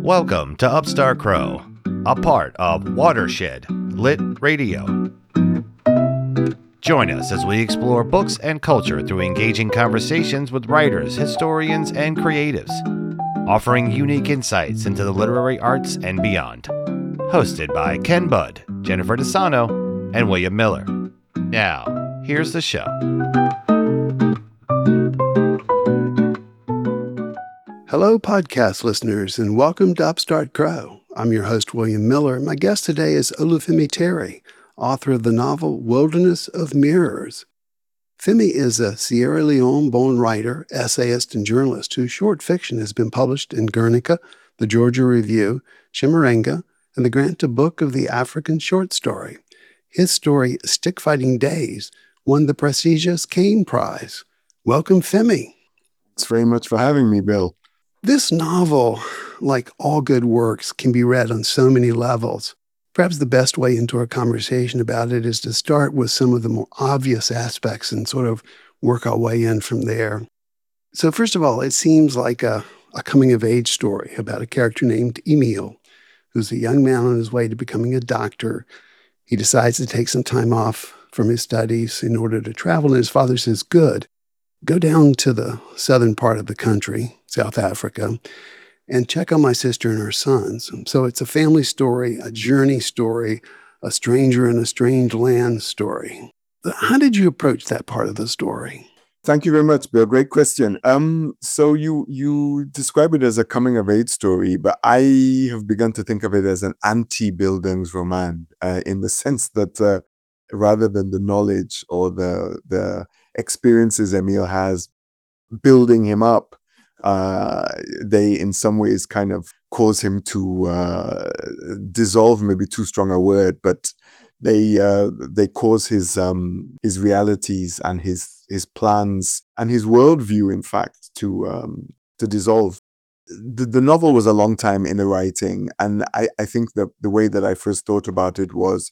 Welcome to Upstart Crow, a part of Watershed Lit Radio. Join us as we explore books and culture through engaging conversations with writers, historians, and creatives, offering unique insights into the literary arts and beyond. Hosted by Ken Budd, Jennifer DeSano, and William Miller. Now, here's the show. Hello, podcast listeners, and welcome to Upstart Crow. I'm your host, William Miller. My guest today is Olufemi Terry, author of the novel Wilderness of Mirrors. Femi is a Sierra Leone-born writer, essayist, and journalist whose short fiction has been published in Guernica, the Georgia Review, Chimurenga, and the Granta Book of the African Short Story. His story, Stick Fighting Days, won the prestigious Caine Prize. Welcome, Femi. Thanks very much for having me, Bill. This novel, like all good works, can be read on so many levels. Perhaps the best way into our conversation about it is to start with some of the more obvious aspects and sort of work our way in from there. So first of all, it seems like a coming-of-age story about a character named Emile, who's a young man on his way to becoming a doctor. He decides to take some time off from his studies in order to travel, and his father says, "Good. Go down to the southern part of the country, South Africa, and check on my sister and her sons." So it's a family story, a journey story, a stranger in a strange land story. How did you approach that part of the story? Thank you very much, Bill. Great question. So you describe it as a coming-of-age story, but I have begun to think of it as an anti-Bildungsroman, in the sense that rather than the knowledge or the experiences Emile has building him up, they in some ways kind of cause him to dissolve, maybe too strong a word, but they cause his realities and his plans and his worldview, in fact, to dissolve. The novel was a long time in the writing, and I think that the way that I first thought about it was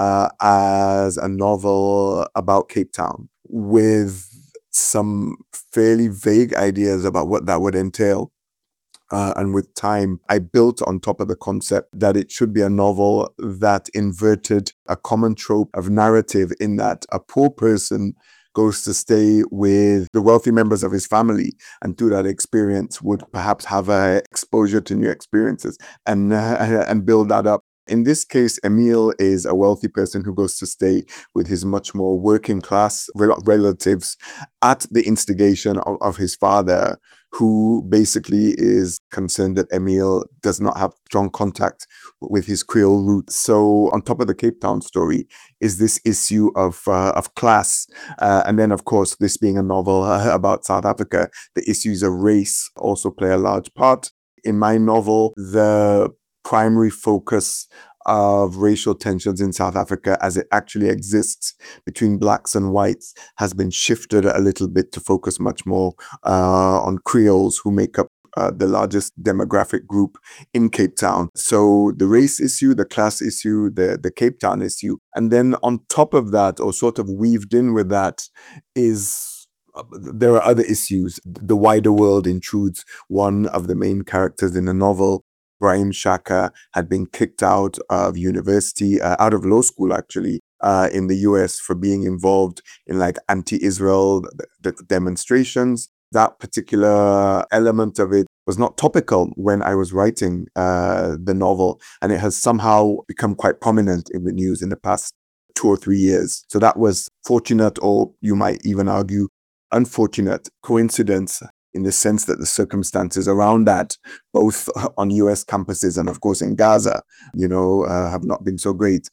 as a novel about Cape Town, with some fairly vague ideas about what that would entail. And with time, I built on top of the concept that it should be a novel that inverted a common trope of narrative, in that a poor person goes to stay with the wealthy members of his family, and through that experience would perhaps have exposure to new experiences and build that up. In this case, Emile is a wealthy person who goes to stay with his much more working class relatives at the instigation of his father, who basically is concerned that Emile does not have strong contact with his Creole roots. So on top of the Cape Town story is this issue of class. And then, of course, this being a novel about South Africa, the issues of race also play a large part. In my novel, the primary focus of racial tensions in South Africa as it actually exists between blacks and whites has been shifted a little bit to focus much more on Creoles, who make up the largest demographic group in Cape Town. So the race issue, the class issue, the Cape Town issue. And then on top of that, or sort of weaved in with that, is there are other issues. The wider world intrudes. One of the main characters in the novel, Brahim Shaka, had been kicked out of university, out of law school actually, in the US for being involved in like anti-Israel demonstrations. That particular element of it was not topical when I was writing the novel, and it has somehow become quite prominent in the news in the past 2 or 3 years. So that was fortunate, or you might even argue unfortunate coincidence, in the sense that the circumstances around that, both on US campuses and of course in Gaza, have not been so great.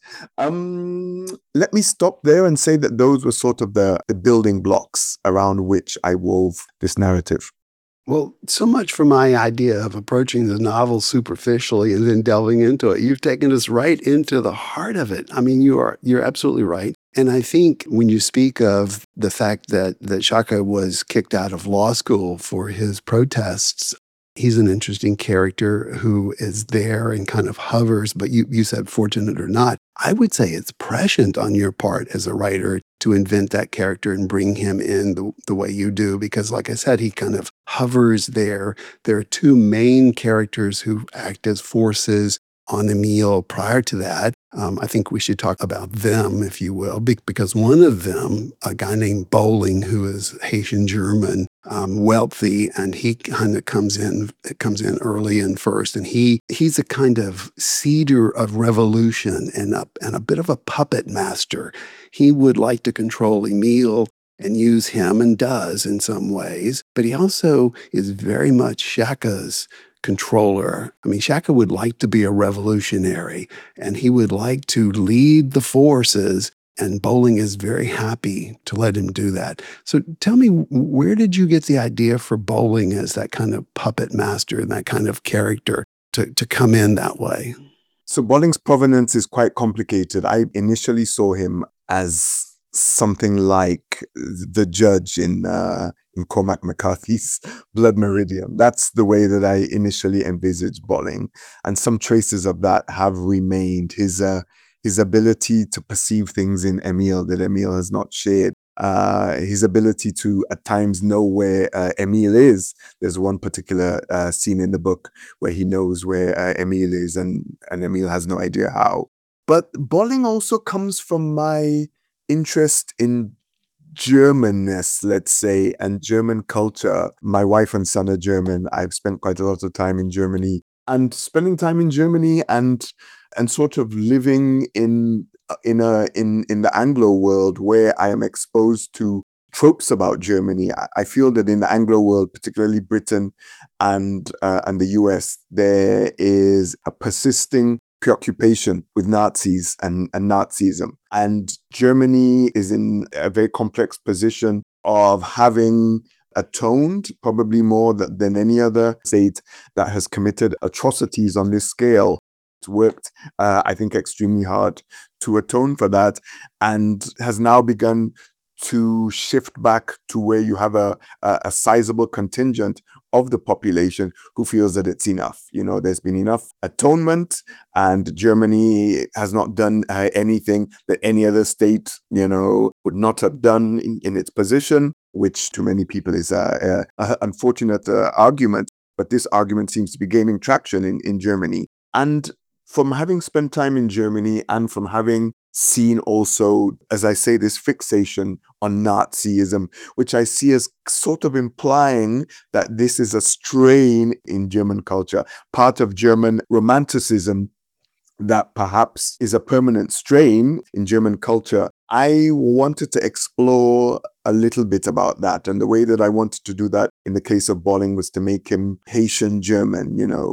Let me stop there and say that those were sort of the building blocks around which I wove this narrative. Well, so much for my idea of approaching the novel superficially and then delving into it. You've taken us right into the heart of it. I mean, you're absolutely right. And I think when you speak of the fact that Shaka was kicked out of law school for his protests, he's an interesting character who is there and kind of hovers, but you said fortunate or not. I would say it's prescient on your part as a writer to invent that character and bring him in the way you do, because like I said, he kind of hovers there. There are two main characters who act as forces on Emile prior to that. I think we should talk about them, if you will, because one of them, a guy named Bowling, who is Haitian German, wealthy, and he kind of comes in early and first, and he's a kind of seeder of revolution and a bit of a puppet master. He would like to control Emile and use him, and does in some ways, but he also is very much Shaka's controller. I mean, Shaka would like to be a revolutionary, and he would like to lead the forces, and Bowling is very happy to let him do that. So tell me, where did you get the idea for Bowling as that kind of puppet master and that kind of character to come in that way? So Bolling's provenance is quite complicated. I initially saw him as something like the judge in Cormac McCarthy's Blood Meridian. That's the way that I initially envisaged Bolling, and some traces of that have remained. His ability to perceive things in Emile that Emile has not shared. His ability to at times know where Emile is. There's one particular scene in the book where he knows where Emile is, and Emile has no idea how. But Bolling also comes from my interest in Germanness, let's say, and German culture. My wife and son are German. I've spent quite a lot of time in Germany, and spending time in Germany and sort of living in the Anglo world, where I am exposed to tropes about Germany. I feel that in the Anglo world, particularly Britain and the US, there is a persisting preoccupation with Nazis and Nazism. And Germany is in a very complex position of having atoned, probably more than any other state that has committed atrocities on this scale. It's worked, I think, extremely hard to atone for that, and has now begun to shift back to where you have a sizable contingent of the population who feels that it's enough. You know, there's been enough atonement, and Germany has not done anything that any other state, would not have done in its position, which to many people is an unfortunate argument. But this argument seems to be gaining traction in Germany. And from having spent time in Germany, and from having seen also, as I say, this fixation on Nazism, which I see as sort of implying that this is a strain in German culture, part of German romanticism that perhaps is a permanent strain in German culture. I wanted to explore a little bit about that. And the way that I wanted to do that in the case of Bolling was to make him Haitian German.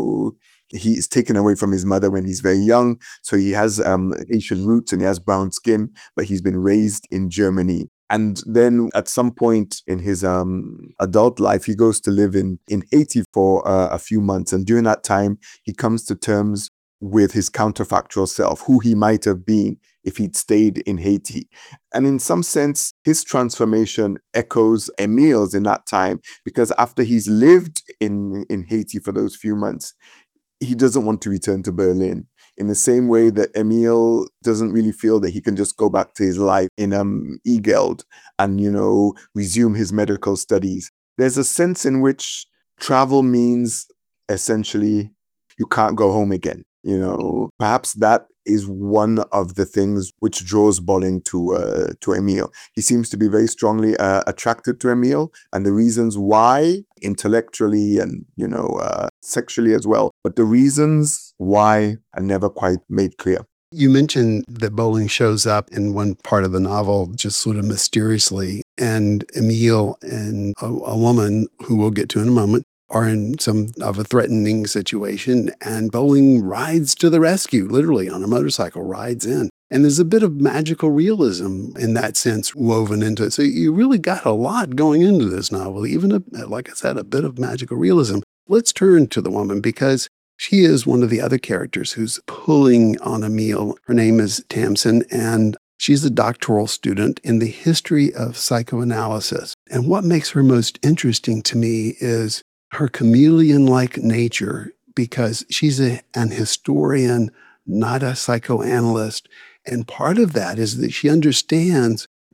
He is taken away from his mother when he's very young. So he has Haitian roots and he has brown skin, but he's been raised in Germany. And then at some point in his adult life, he goes to live in Haiti for a few months. And during that time, he comes to terms with his counterfactual self, who he might have been if he'd stayed in Haiti. And in some sense, his transformation echoes Emile's in that time, because after he's lived in Haiti for those few months, he doesn't want to return to Berlin, in the same way that Emile doesn't really feel that he can just go back to his life in Egeld and, resume his medical studies. There's a sense in which travel means essentially you can't go home again. Perhaps that is one of the things which draws Bolling to Emile. He seems to be very strongly attracted to Emile, and the reasons why, intellectually and sexually as well, but the reasons why are never quite made clear. You mentioned that Bolling shows up in one part of the novel just sort of mysteriously, and Emile and a woman who we'll get to in a moment are in some of a threatening situation, and Bolling rides to the rescue, literally on a motorcycle, rides in. And there's a bit of magical realism in that sense woven into it. So you really got a lot going into this novel, even, like I said, a bit of magical realism. Let's turn to the woman, because she is one of the other characters who's pulling on Emile. Her name is Tamsin, and she's a doctoral student in the history of psychoanalysis. And what makes her most interesting to me is her chameleon-like nature, because she's an historian, not a psychoanalyst. And part of that is that she understands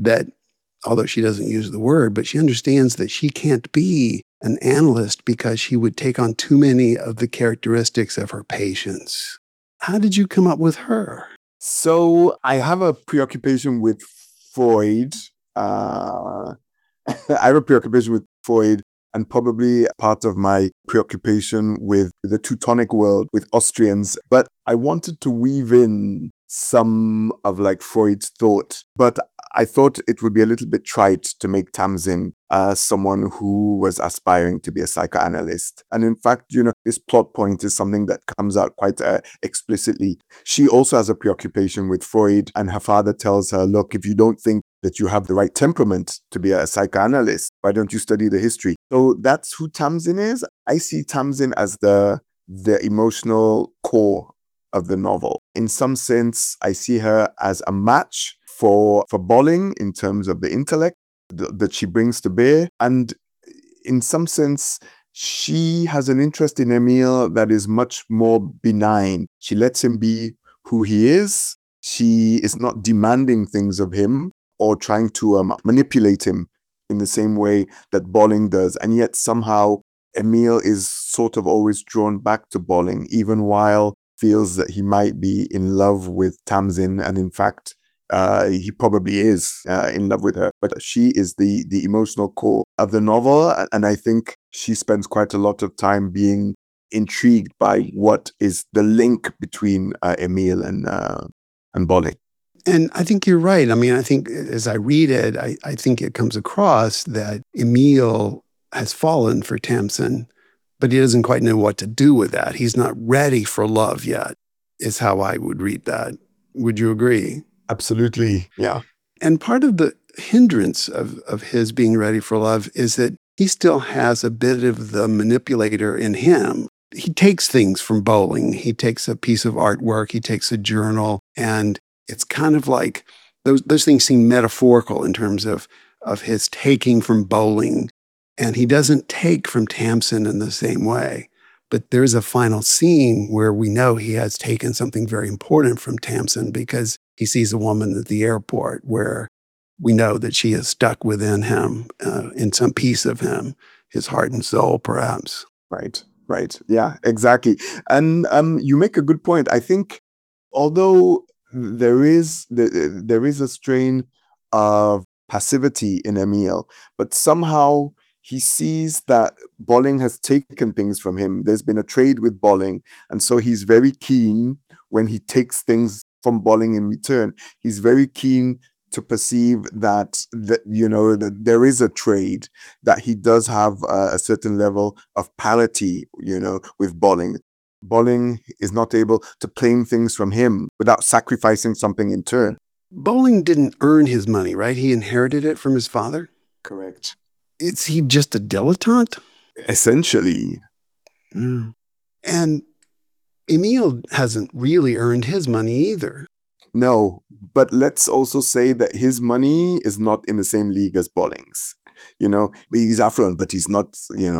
that, although she doesn't use the word, but she understands that she can't be an analyst because she would take on too many of the characteristics of her patients. How did you come up with her? So I have a preoccupation with Freud. I have a preoccupation with Freud, and probably part of my preoccupation with the Teutonic world, with Austrians. But I wanted to weave in some of like Freud's thought, but I thought it would be a little bit trite to make Tamsin someone who was aspiring to be a psychoanalyst. And in fact, this plot point is something that comes out quite explicitly. She also has a preoccupation with Freud, and her father tells her, look, if you don't think that you have the right temperament to be a psychoanalyst, why don't you study the history? So that's who Tamsin is. I see Tamsin as the emotional core of the novel. In some sense, I see her as a match for Bolling in terms of the intellect that she brings to bear. And in some sense, she has an interest in Emile that is much more benign. She lets him be who he is. She is not demanding things of him or trying to manipulate him in the same way that Bolling does. And yet somehow Emile is sort of always drawn back to Bolling, even while feels that he might be in love with Tamsin. And in fact, he probably is in love with her. But she is the emotional core of the novel. And I think she spends quite a lot of time being intrigued by what is the link between Emile and Bolling. And I think you're right. I mean, I think as I read it, I think it comes across that Emile has fallen for Tamsin, but he doesn't quite know what to do with that. He's not ready for love yet, is how I would read that. Would you agree? Absolutely. Yeah. And part of the hindrance of his being ready for love is that he still has a bit of the manipulator in him. He takes things from Bolling. He takes a piece of artwork, he takes a journal, and it's kind of like those things seem metaphorical in terms of his taking from Bolling. And he doesn't take from Tamsin in the same way. But there's a final scene where we know he has taken something very important from Tamsin because he sees a woman at the airport where we know that she is stuck within him, in some piece of him, his heart and soul, perhaps. Right. Yeah, exactly. And you make a good point. I think although there is a strain of passivity in Emile, but somehow he sees that Bolling has taken things from him. There's been a trade with Bolling, and so he's very keen when he takes things from Bolling in return. He's very keen to perceive that there is a trade, that he does have a certain level of parity, with Bolling. Bolling is not able to claim things from him without sacrificing something in turn. Bolling didn't earn his money, right? He inherited it from his father? Correct. Is he just a dilettante? Essentially. Mm. And Emile hasn't really earned his money either. No, but let's also say that his money is not in the same league as Bolling's. He's affluent, but he's not,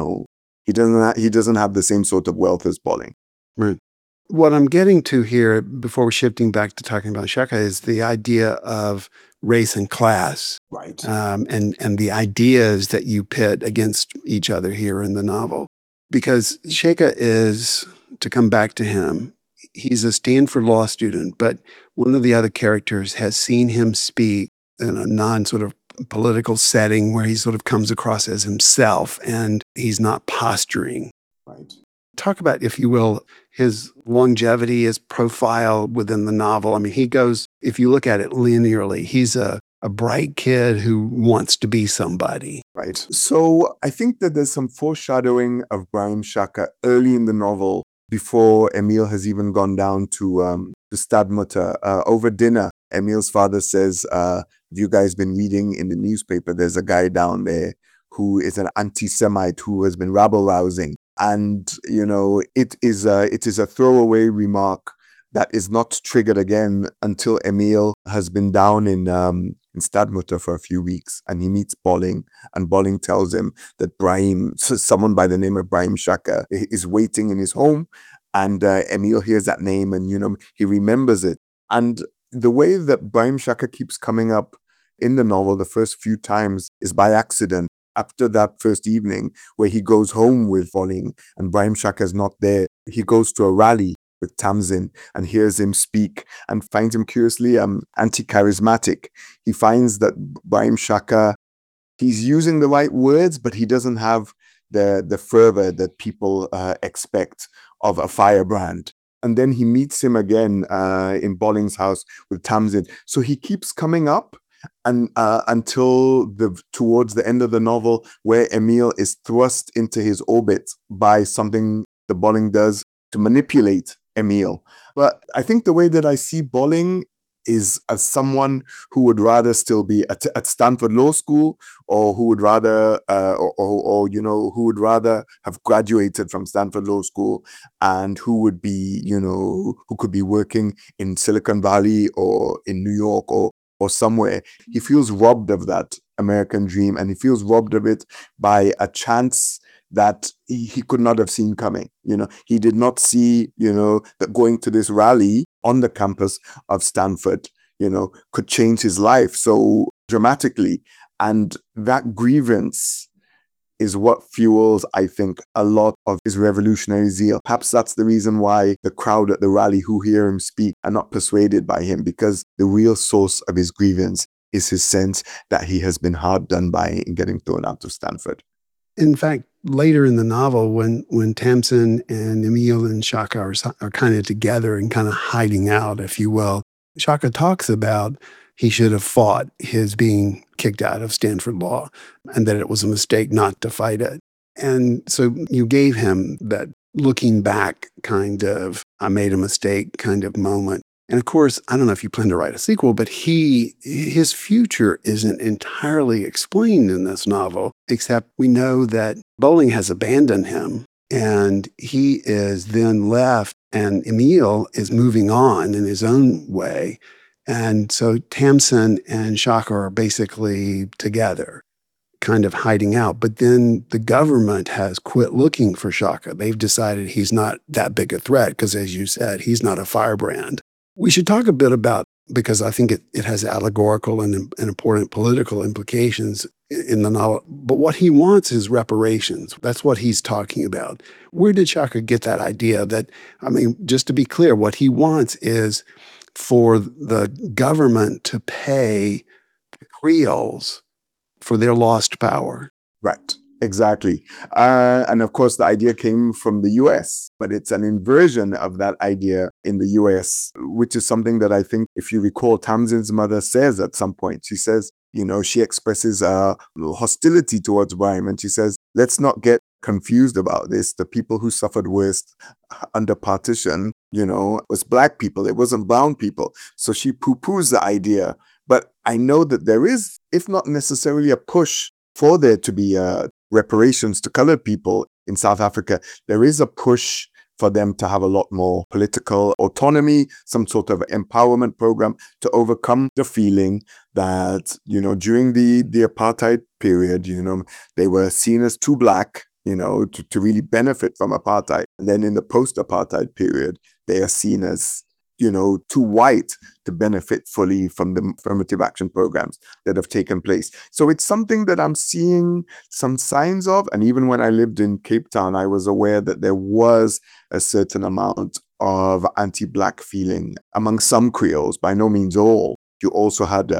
he doesn't have the same sort of wealth as Bolling. Right. What I'm getting to here, before we're shifting back to talking about Shaka, is the idea of race and class. Right. And the ideas that you pit against each other here in the novel. Because Shaka is, to come back to him, he's a Stanford law student, but one of the other characters has seen him speak in a non-sort of political setting where he sort of comes across as himself and he's not posturing. Right. Talk about, if you will, his longevity, his profile within the novel. I mean, he goes, if you look at it linearly, he's a bright kid who wants to be somebody. Right. So I think that there's some foreshadowing of Brahim Shaka early in the novel before Emile has even gone down to Stadmutter. Over dinner, Emile's father says, have you guys been reading in the newspaper? There's a guy down there who is an anti-Semite who has been rabble-rousing. And, it is a throwaway remark that is not triggered again until Emile has been down in Stadmutter for a few weeks, and he meets Bolling, and Bolling tells him that someone by the name of Brahim Shaka, is waiting in his home, and Emile hears that name, and he remembers it. And the way that Brahim Shaka keeps coming up in the novel, the first few times is by accident. After that first evening where he goes home with Bolling and Brahim Shaka is not there, he goes to a rally with Tamsin and hears him speak and finds him curiously anti-charismatic. He finds that Brahim Shaka, he's using the right words, but he doesn't have the fervor that people expect of a firebrand. And then he meets him again in Bolling's house with Tamsin. So he keeps coming up and until towards the end of the novel, where Emile is thrust into his orbit by something the Bolling does to manipulate Emile. But I think the way that I see Bolling is as someone who would rather still be at Stanford Law School, or who would rather, who would rather have graduated from Stanford Law School, and who would be, who could be working in Silicon Valley or in New York or somewhere. He feels robbed of that American dream, and he feels robbed of it by a chance that he could not have seen coming. He did not see, that going to this rally on the campus of Stanford, could change his life so dramatically. And that grievance is what fuels, I think, a lot of his revolutionary zeal. Perhaps that's the reason why the crowd at the rally who hear him speak are not persuaded by him, because the real source of his grievance is his sense that he has been hard done by in getting thrown out of Stanford. In fact, later in the novel, when Tamsin and Emile and Shaka are kind of together and kind of hiding out, if you will, Shaka talks about he should have fought his being kicked out of Stanford Law and that it was a mistake not to fight it. And so you gave him that looking back kind of, I made a mistake kind of moment. And of course, I don't know if you plan to write a sequel, but his future isn't entirely explained in this novel, except we know that Bolling has abandoned him and he is then left, and Emile is moving on in his own way. And so Tamsin and Shaka are basically together, kind of hiding out. But then the government has quit looking for Shaka. They've decided he's not that big a threat because, as you said, he's not a firebrand. We should talk a bit about, because I think it has allegorical and important political implications in the novel. But what he wants is reparations. That's what he's talking about. Where did Shaka get that idea? Just to be clear, what he wants is for the government to pay the Creoles for their lost power. Right, exactly. And of course, the idea came from the US, but it's an inversion of that idea in the US, which is something that I think, if you recall, Tamsin's mother says at some point. She says, she expresses hostility towards Brahim, and she says, let's not get confused about this. The people who suffered worst under partition, was Black people. It wasn't brown people. So she poo-poos the idea. But I know that there is, if not necessarily a push for there to be reparations to colored people in South Africa, there is a push for them to have a lot more political autonomy, some sort of empowerment program to overcome the feeling that, during the apartheid period, they were seen as too Black, to really benefit from apartheid. And then in the post-apartheid period, they are seen as, too white to benefit fully from the affirmative action programs that have taken place. So it's something that I'm seeing some signs of. And even when I lived in Cape Town, I was aware that there was a certain amount of anti-Black feeling among some Creoles, by no means all. You also had,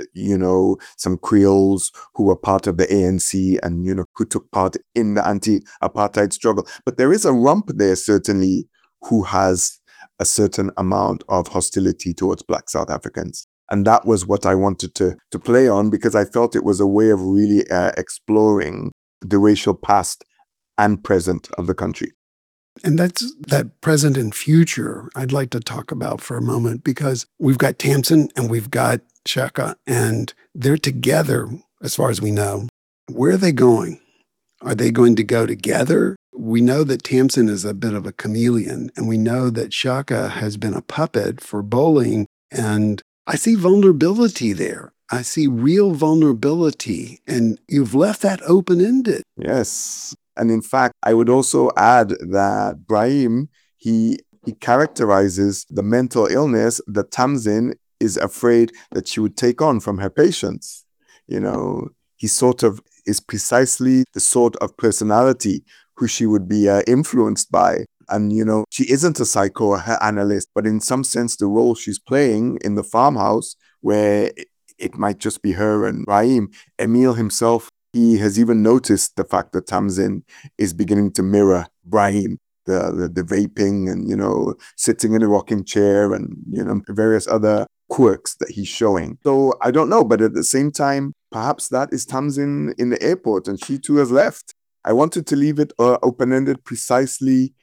some Creoles who were part of the ANC and, who took part in the anti-apartheid struggle. But there is a rump there, certainly, who has a certain amount of hostility towards Black South Africans. And that was what I wanted to play on, because I felt it was a way of really exploring the racial past and present of the country. And that's that present and future I'd like to talk about for a moment, because we've got Tamsin and we've got Shaka, and they're together as far as we know. Where are they going? Are they going to go together? We know that Tamsin is a bit of a chameleon, and we know that Shaka has been a puppet for Bolling. And I see vulnerability there. I see real vulnerability, and you've left that open-ended. Yes. And in fact, I would also add that Brahim, he characterizes the mental illness that Tamsin is afraid that she would take on from her patients. He sort of is precisely the sort of personality who she would be influenced by. And, she isn't a psychoanalyst, but in some sense, the role she's playing in the farmhouse, where it might just be her and Brahim, Emile himself, he has even noticed the fact that Tamzin is beginning to mirror Brahim, the vaping and, sitting in a rocking chair and, various other quirks that he's showing. So I don't know, but at the same time, perhaps that is Tamzin in the airport and she too has left. I wanted to leave it open-ended precisely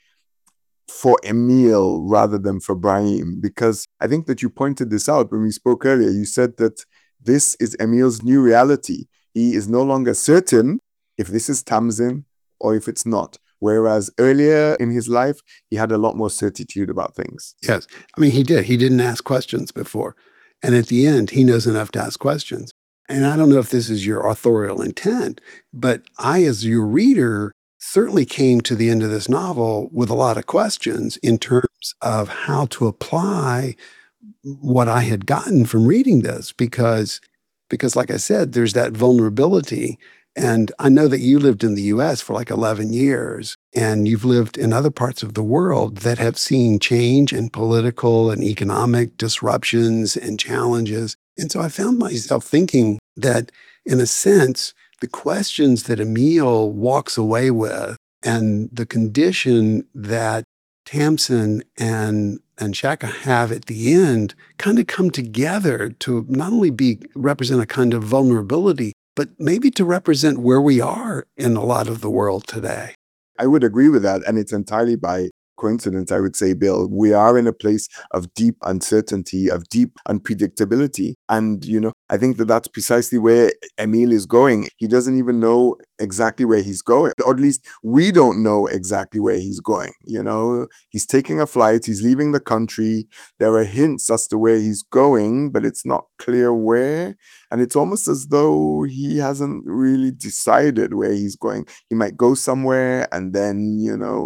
for Emile rather than for Brahim, because I think that you pointed this out when we spoke earlier. You said that this is Emile's new reality. He is no longer certain if this is Tamzin or if it's not. Whereas earlier in his life, he had a lot more certitude about things. Yes. I mean, he did. He didn't ask questions before. And at the end, he knows enough to ask questions. And I don't know if this is your authorial intent, but I, as your reader, certainly came to the end of this novel with a lot of questions in terms of how to apply what I had gotten from reading this, because like I said, there's that vulnerability. And I know that you lived in the US for like 11 years, and you've lived in other parts of the world that have seen change and political and economic disruptions and challenges. And so I found myself thinking that, in a sense, the questions that Emile walks away with and the condition that Tamsin and Shaka have at the end kind of come together to not only represent a kind of vulnerability, but maybe to represent where we are in a lot of the world today. I would agree with that. And it's entirely by coincidence, I would say, Bill. We are in a place of deep uncertainty, of deep unpredictability. And, I think that that's precisely where Emile is going. He doesn't even know exactly where he's going, or at least we don't know exactly where he's going. He's taking a flight, he's leaving the country. There are hints as to where he's going, but it's not clear where. And it's almost as though he hasn't really decided where he's going. He might go somewhere and then,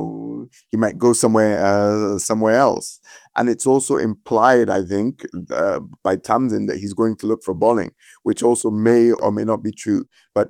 he might go somewhere else. And it's also implied, I think, by Tamzin that he's going to look for Bolling, which also may or may not be true. But,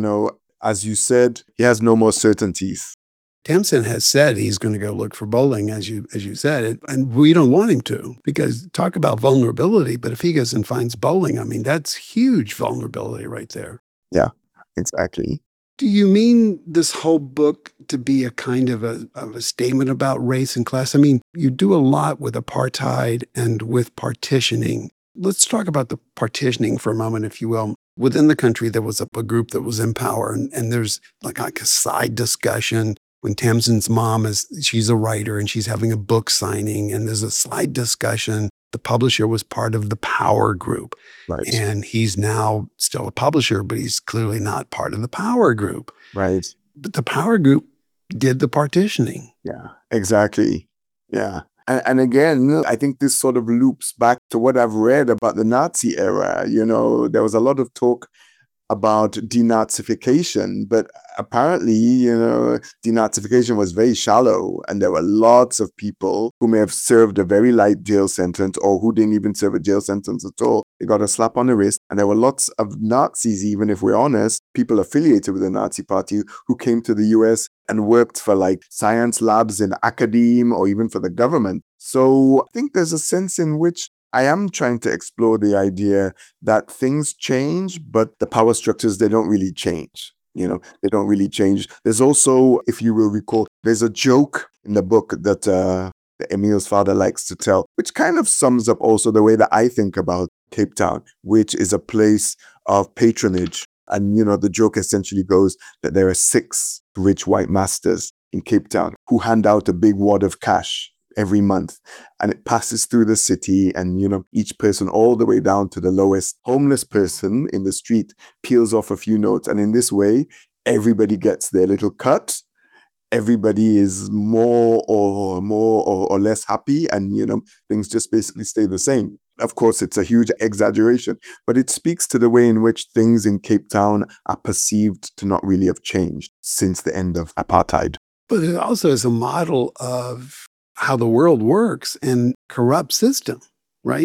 as you said, he has no more certainties. Tamzin has said he's going to go look for Bolling, as you said, and we don't want him to, because talk about vulnerability. But if he goes and finds Bolling, I mean, that's huge vulnerability right there. Yeah, exactly. Do you mean this whole book to be a kind of a statement about race and class? I mean, you do a lot with apartheid and with partitioning. Let's talk about the partitioning for a moment, if you will. Within the country, there was a group that was in power, and there's like a side discussion when Tamzin's mom she's a writer and she's having a book signing, and there's a side discussion. The publisher was part of the power group. Right. And he's now still a publisher, but he's clearly not part of the power group. Right. But the power group did the partitioning. Yeah, exactly. Yeah. And again, I think this sort of loops back to what I've read about the Nazi era. There was a lot of talk about denazification, but apparently, denazification was very shallow, and there were lots of people who may have served a very light jail sentence or who didn't even serve a jail sentence at all. They got a slap on the wrist, and there were lots of Nazis, even if we're honest, people affiliated with the Nazi party who came to the US and worked for like science labs in academia or even for the government. So I think there's a sense in which I am trying to explore the idea that things change, but the power structures, they don't really change. They don't really change. There's also, if you will recall, there's a joke in the book that Emile's father likes to tell, which kind of sums up also the way that I think about Cape Town, which is a place of patronage. And, the joke essentially goes that there are 6 rich white masters in Cape Town who hand out a big wad of cash every month, and it passes through the city, and each person all the way down to the lowest homeless person in the street peels off a few notes, and in this way everybody gets their little cut. Everybody is more or less happy, and things just basically stay the same. Of course, it's a huge exaggeration, but it speaks to the way in which things in Cape Town are perceived to not really have changed since the end of apartheid. But it also is a model of how the world works and corrupt system, right?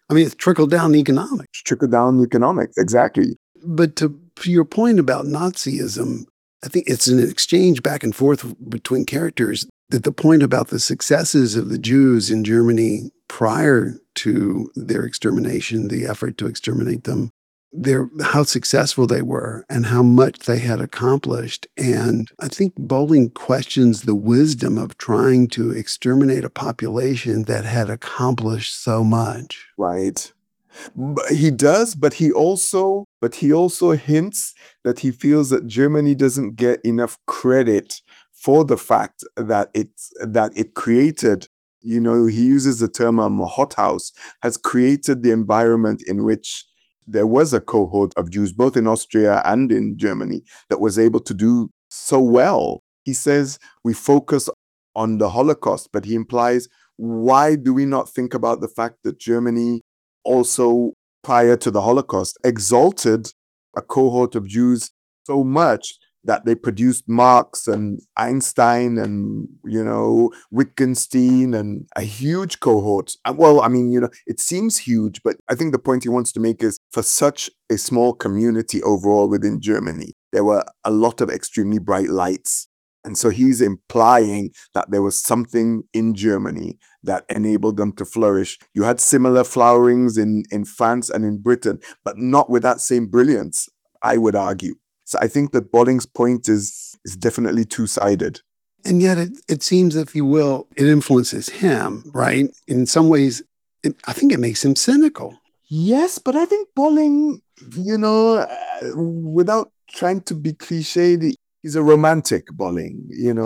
I mean, it's trickle-down economics. Trickle-down economics, exactly. But to your point about Nazism, I think it's an exchange back and forth between characters, that the point about the successes of the Jews in Germany prior to their extermination, the effort to exterminate them, how successful they were and how much they had accomplished. And I think Bowling questions the wisdom of trying to exterminate a population that had accomplished so much. Right. He does, but he also hints that he feels that Germany doesn't get enough credit for the fact that it created, he uses the term hothouse, has created the environment in which there was a cohort of Jews, both in Austria and in Germany, that was able to do so well. He says we focus on the Holocaust, but he implies, why do we not think about the fact that Germany also, prior to the Holocaust, exalted a cohort of Jews so much that they produced Marx and Einstein and, Wittgenstein and a huge cohort. Well, I mean, it seems huge, but I think the point he wants to make is, for such a small community overall within Germany, there were a lot of extremely bright lights. And so he's implying that there was something in Germany that enabled them to flourish. You had similar flowerings in France and in Britain, but not with that same brilliance, I would argue. So I think that Bolling's point is definitely two-sided. And yet it seems, if you will, it influences him, right? In some ways, I think it makes him cynical. Yes, but I think Bolling, without trying to be cliched, he's a romantic, Bolling,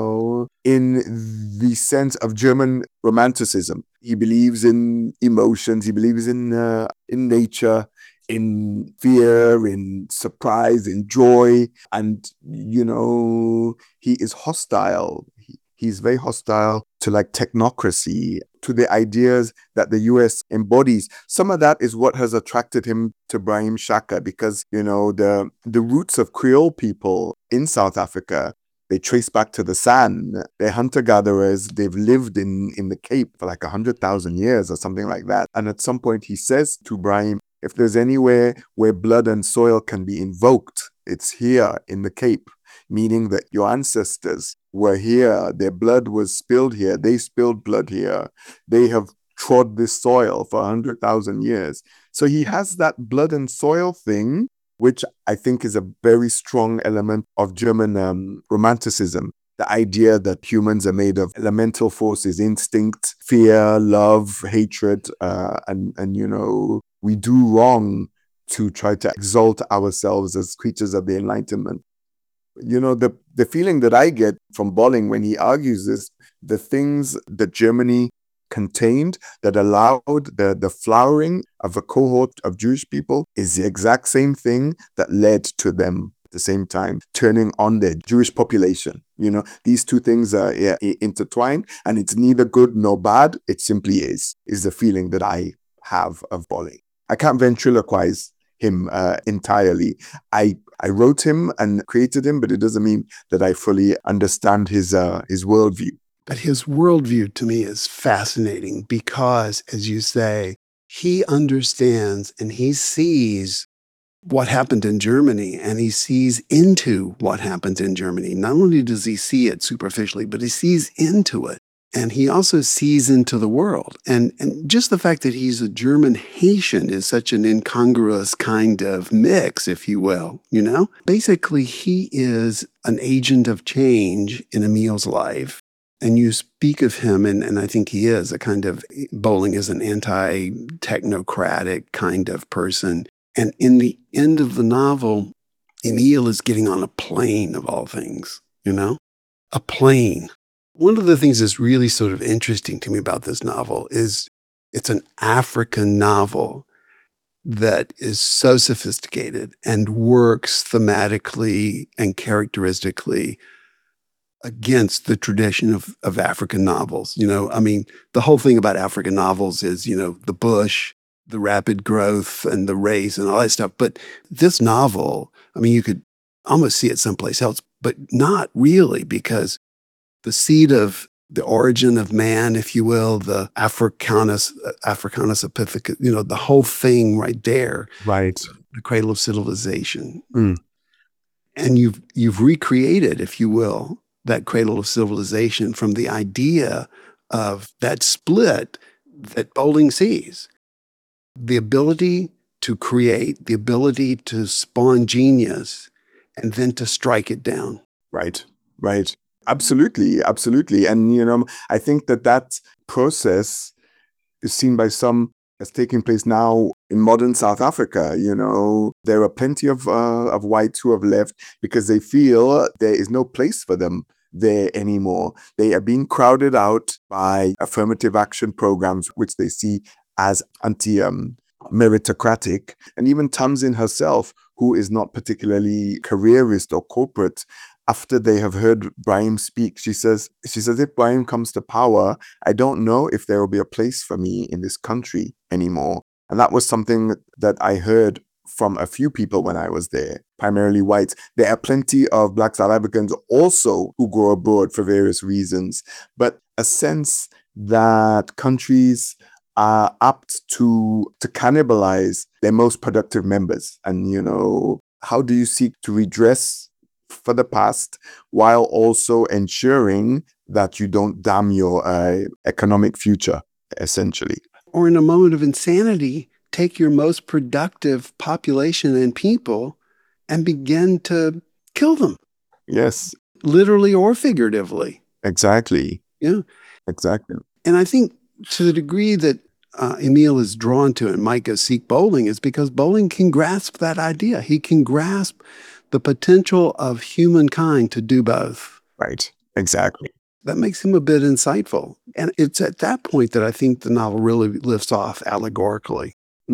in the sense of German romanticism. He believes in emotions. He believes in nature, in fear, in surprise, in joy. And, he is hostile. He's very hostile to technocracy, to the ideas that the US embodies. Some of that is what has attracted him to Brahim Shaka, because, the roots of Creole people in South Africa, they trace back to the San. They're hunter-gatherers. They've lived in the Cape for 100,000 years or something like that. And at some point he says to Brahim, if there's anywhere where blood and soil can be invoked, it's here in the Cape, meaning that your ancestors were here. Their blood was spilled here. They spilled blood here. They have trod this soil for 100,000 years. So he has that blood and soil thing, which I think is a very strong element of German romanticism. The idea that humans are made of elemental forces, instinct, fear, love, hatred, and we do wrong to try to exalt ourselves as creatures of the Enlightenment. The feeling that I get from Bolling when he argues this, the things that Germany contained that allowed the flowering of a cohort of Jewish people is the exact same thing that led to them at the same time turning on their Jewish population. These two things are intertwined, and it's neither good nor bad. It simply is the feeling that I have of Bolling. I can't ventriloquize him entirely. I wrote him and created him, but it doesn't mean that I fully understand his worldview. But his worldview to me is fascinating because, as you say, he understands and he sees what happened in Germany, and he sees into what happens in Germany. Not only does he see it superficially, but he sees into it. And he also sees into the world. And just the fact that he's a German Haitian is such an incongruous kind of mix, if you will, Basically, he is an agent of change in Emil's life. And you speak of him, and I think he is Bolling is an anti-technocratic kind of person. And in the end of the novel, Emil is getting on a plane, of all things, a plane. One of the things that's really sort of interesting to me about this novel is it's an African novel that is so sophisticated and works thematically and characteristically against the tradition of African novels. The whole thing about African novels is, the bush, the rapid growth and the race and all that stuff. But this novel, you could almost see it someplace else, but not really, because the seed of the origin of man, if you will, the Africanus Epithecus, the whole thing right there, Right. the cradle of civilization. Mm. And you've recreated, if you will, that cradle of civilization from the idea of that split that Bowling sees. The ability to create, the ability to spawn genius, and then to strike it down. Right. Absolutely. And, I think that process is seen by some as taking place now in modern South Africa. There are plenty of whites who have left because they feel there is no place for them there anymore. They are being crowded out by affirmative action programs, which they see as meritocratic. And even Tamzin herself, who is not particularly careerist or corporate, after they have heard Brahim speak, she says, if Brahim comes to power, I don't know if there will be a place for me in this country anymore. And that was something that I heard from a few people when I was there, primarily whites. There are plenty of Black South Africans also who go abroad for various reasons, but a sense that countries are apt to cannibalize their most productive members. And, how do you seek to redress for the past while also ensuring that you don't damn your economic future, essentially? Or in a moment of insanity, take your most productive population and people and begin to kill them. Yes. Literally or figuratively. Exactly. Yeah. Exactly. And I think to the degree that Emile is drawn to and might go seek Bowling is because Bowling can grasp that idea. He can grasp the potential of humankind to do both. Right. Exactly. That makes him a bit insightful. And it's at that point that I think the novel really lifts off allegorically.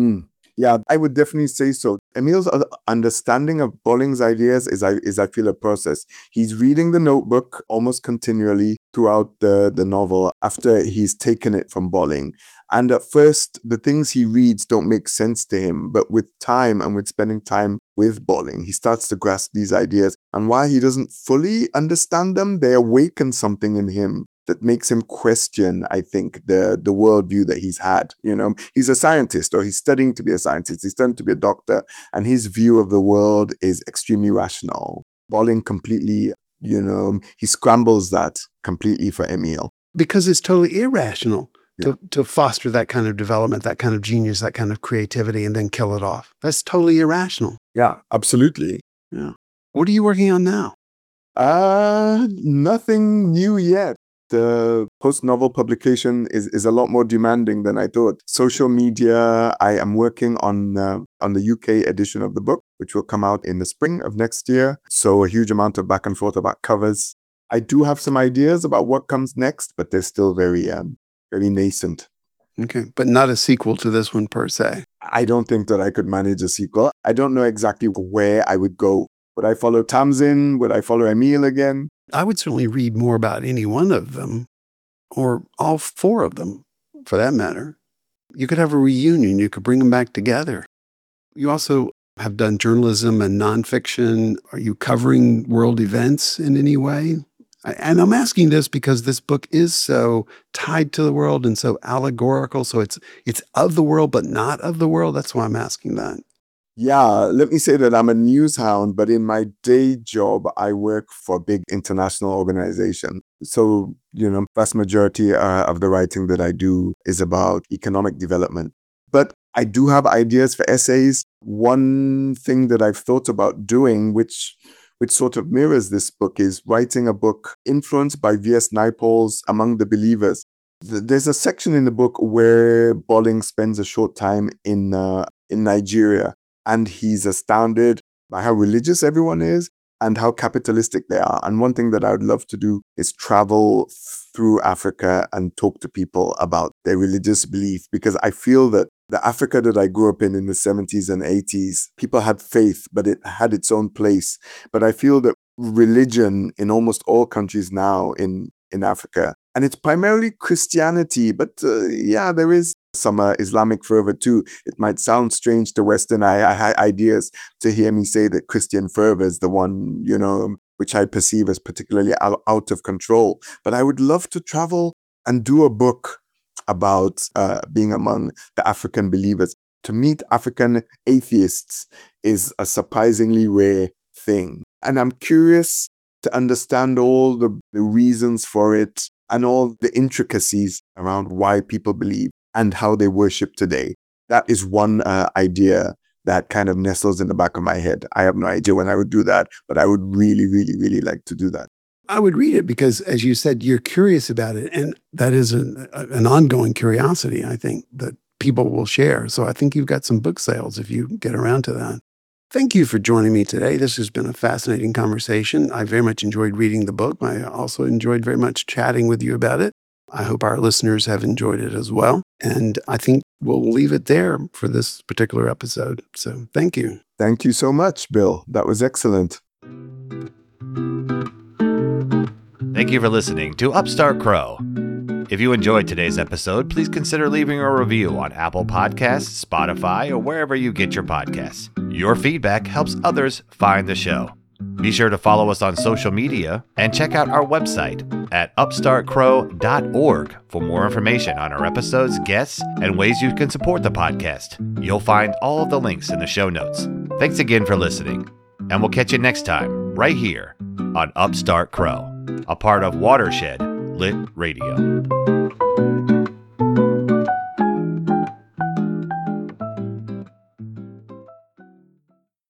Yeah, I would definitely say so. Emile's understanding of Bowling's ideas is I feel, a process. He's reading the notebook almost continually throughout the novel after he's taken it from Bowling. And at first, the things he reads don't make sense to him. But with time and with spending time with Bowling, he starts to grasp these ideas. And while he doesn't fully understand them, they awaken something in him that makes him question, I think, the worldview that he's had. He's a scientist, or he's studying to be a scientist. He's studying to be a doctor, and his view of the world is extremely rational. Bowling completely, he scrambles that completely for Emile. Because it's totally irrational to foster that kind of development, that kind of genius, that kind of creativity, and then kill it off. That's totally irrational. Yeah, absolutely. Yeah. What are you working on now? Nothing new yet. The post-novel publication is a lot more demanding than I thought. Social media, I am working on the UK edition of the book, which will come out in the spring of next year. So a huge amount of back and forth about covers. I do have some ideas about what comes next, but they're still very nascent. Okay, but not a sequel to this one per se. I don't think that I could manage a sequel. I don't know exactly where I would go. Would I follow Tamzin? Would I follow Emile again? I would certainly read more about any one of them, or all four of them, for that matter. You could have a reunion. You could bring them back together. You also have done journalism and nonfiction. Are you covering world events in any way? And I'm asking this because this book is so tied to the world and so allegorical. So it's of the world, but not of the world. That's why I'm asking that. Yeah, let me say that I'm a news hound, but in my day job, I work for a big international organization. So, vast majority of the writing that I do is about economic development. But I do have ideas for essays. One thing that I've thought about doing, which sort of mirrors this book, is writing a book influenced by V.S. Naipaul's Among the Believers. There's a section in the book where Bowling spends a short time in Nigeria. And he's astounded by how religious everyone is and how capitalistic they are. And one thing that I would love to do is travel through Africa and talk to people about their religious belief, because I feel that the Africa that I grew up in the 70s and 80s, people had faith, but it had its own place. But I feel that religion in almost all countries now in Africa, and it's primarily Christianity, but there is some Islamic fervor too. It might sound strange to Western ideas to hear me say that Christian fervor is the one, which I perceive as particularly out of control. But I would love to travel and do a book about being among the African believers. To meet African atheists is a surprisingly rare thing. And I'm curious to understand all the reasons for it and all the intricacies around why people believe and how they worship today. That is one idea that kind of nestles in the back of my head. I have no idea when I would do that, but I would really, really, really like to do that. I would read it because, as you said, you're curious about it. And that is an ongoing curiosity, I think, that people will share. So I think you've got some book sales if you get around to that. Thank you for joining me today. This has been a fascinating conversation. I very much enjoyed reading the book. I also enjoyed very much chatting with you about it. I hope our listeners have enjoyed it as well. And I think we'll leave it there for this particular episode. So thank you. Thank you so much, Bill. That was excellent. Thank you for listening to Upstart Crow. If you enjoyed today's episode, please consider leaving a review on Apple Podcasts, Spotify, or wherever you get your podcasts. Your feedback helps others find the show. Be sure to follow us on social media and check out our website at upstartcrow.org for more information on our episodes, guests, and ways you can support the podcast. You'll find all of the links in the show notes. Thanks again for listening, and we'll catch you next time right here on Upstart Crow, a part of Watershed Lit Radio.